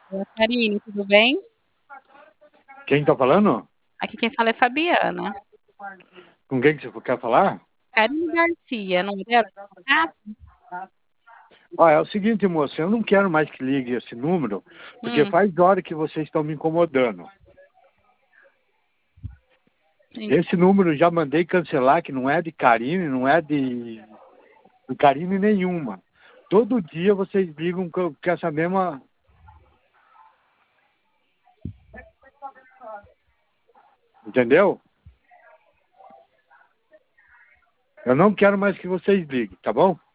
Oi, Karine, tudo bem? Quem tá falando? Aqui quem fala é Fabiana. Com quem que você quer falar? Karine Garcia, não era? Ah, Ó, é o seguinte, moça, eu não quero mais que ligue esse número, porque hum, faz hora que vocês estão me incomodando. sim. Esse número já mandei cancelar, que não é de Karine, não é de Karine nenhuma. Todo dia vocês ligam com essa mesma... Entendeu? Eu não quero mais que vocês liguem, tá bom?